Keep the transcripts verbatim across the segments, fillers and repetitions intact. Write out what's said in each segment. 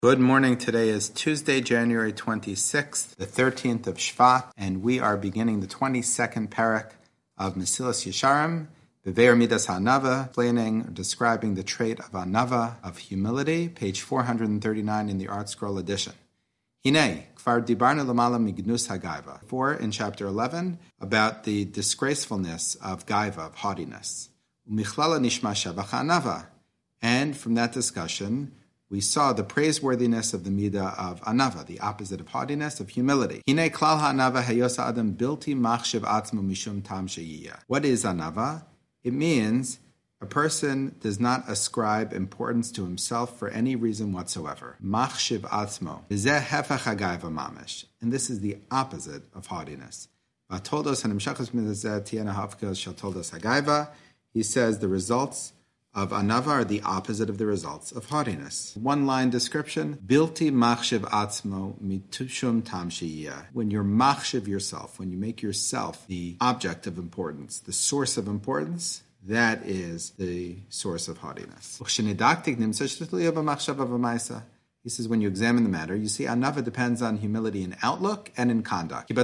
Good morning. Today is Tuesday, January twenty-sixth, the thirteenth of Shvat, and we are beginning the twenty-second parak of Mesilas Yesharim, Beveir Midas HaAnava, explaining or describing the trait of Anava, of humility, page four hundred thirty-nine in the Art Scroll edition. Hinei, Kfar Dibarna Lamala Mignus HaGaiva. Four in chapter eleven, about the disgracefulness of Gaiva, of haughtiness. Umichlala Nishma Shavach HaAnava. And from that discussion, we saw the praiseworthiness of the midah of anava, the opposite of haughtiness, of humility. Hinei klal ha'anava hayosa adam bilti machshev atzmo mishum tam she'iyah. What is anava? It means a person does not ascribe importance to himself for any reason whatsoever. Machshev atzmo. V'zeh hefach ha'gaiva mamish. And this is the opposite of haughtiness. V'atoldos hanimshachos midazeh tiena hafkel shel toldos ha'gaiva. He says the results of anava are the opposite of the results of haughtiness. One-line description, Bilti machshev atzmo mitushum tam she'iyah. When you're machshev yourself, when you make yourself the object of importance, the source of importance, that is the source of haughtiness. He says, when you examine the matter, you see anava depends on humility in outlook and in conduct. He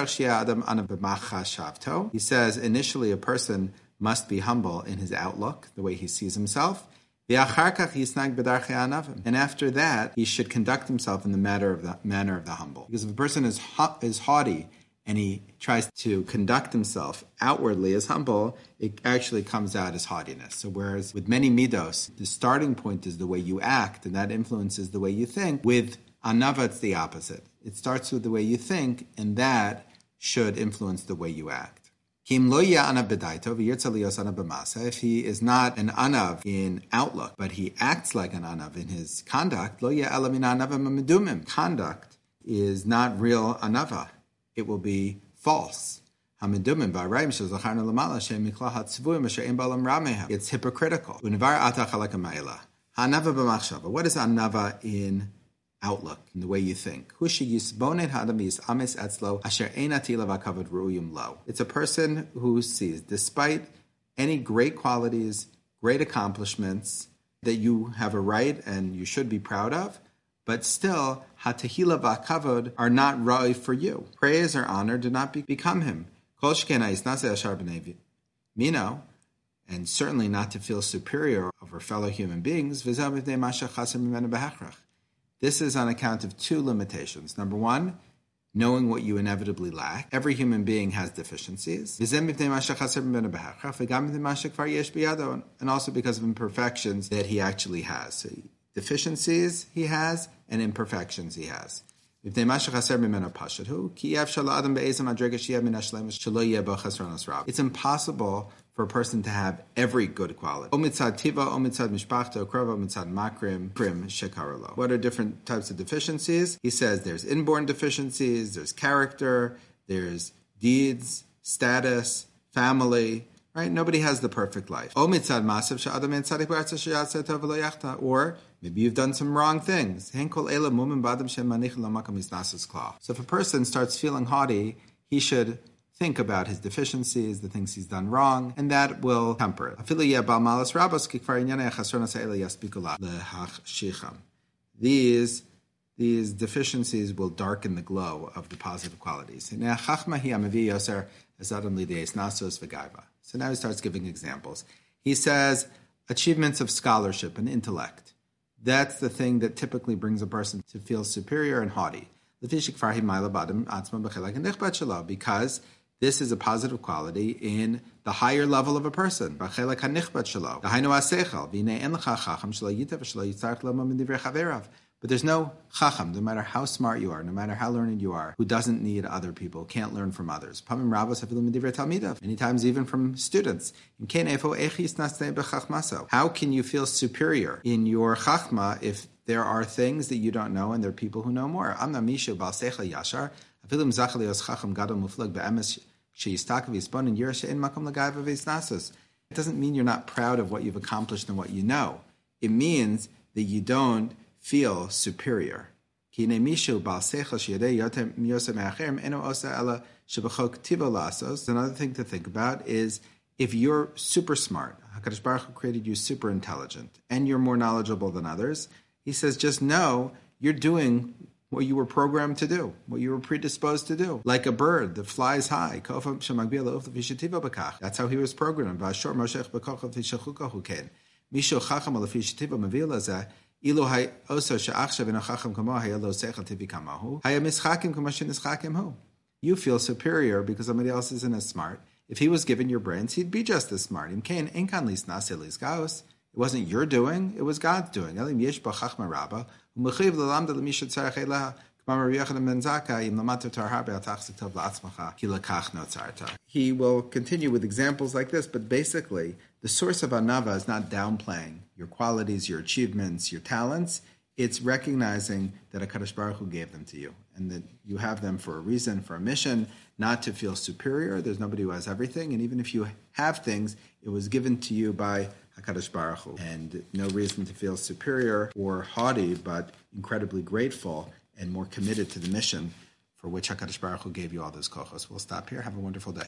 says, initially a person must be humble in his outlook, the way he sees himself. And after that, he should conduct himself in the manner of the manner of the humble. Because if a person is ha- is haughty and he tries to conduct himself outwardly as humble, it actually comes out as haughtiness. So whereas with many midos, the starting point is the way you act, and that influences the way you think, with anava, it's the opposite. It starts with the way you think, and that should influence the way you act. If he is not an anav in outlook, but he acts like an anav in his conduct, conduct is not real anava. It will be false. It's hypocritical. What is anava in outlook, in the way you think? It's a person who sees, despite any great qualities, great accomplishments that you have a right and you should be proud of, but still, hatahila v'akavod are not ra'i for you. Praise or honor do not be- become him. Mino, and certainly not to feel superior over fellow human beings. This is on account of two limitations. Number one, knowing what you inevitably lack. Every human being has deficiencies. And also because of imperfections that he actually has. So deficiencies he has, and imperfections he has. It's impossible for a person to have every good quality. What are different types of deficiencies? He says there's inborn deficiencies, there's character, there's deeds, status, family, right? Nobody has the perfect life. Or maybe you've done some wrong things. So if a person starts feeling haughty, he should think about his deficiencies, the things he's done wrong, and that will temper it. These, these deficiencies will darken the glow of the positive qualities. So now he starts giving examples. He says, achievements of scholarship and intellect. That's the thing that typically brings a person to feel superior and haughty. Because this is a positive quality in the higher level of a person. But there's no chacham, no matter how smart you are, no matter how learned you are, who doesn't need other people, can't learn from others. Many times even from students. How can you feel superior in your chachma if there are things that you don't know and there are people who know more? It doesn't mean you're not proud of what you've accomplished and what you know. It means that you don't feel superior. Another thing to think about is if you're super smart, HaKadosh Baruch Hu created you super intelligent, and you're more knowledgeable than others, he says, just know You're doing what you were programmed to do, what you were predisposed to do. Like a bird that flies high. That's how he was programmed. You feel superior because somebody else isn't as smart. If he was given your brains, he'd be just as smart. It wasn't your doing, it was God's doing. He will continue with examples like this, but basically, the source of anava is not downplaying your qualities, your achievements, your talents. It's recognizing that HaKadosh Baruch Hu gave them to you, and that you have them for a reason, for a mission, not to feel superior. There's nobody who has everything, and even if you have things, it was given to you by HaKadosh Baruch Hu, and no reason to feel superior or haughty, but incredibly grateful and more committed to the mission for which HaKadosh Baruch Hu gave you all those kochos. We'll stop here. Have a wonderful day.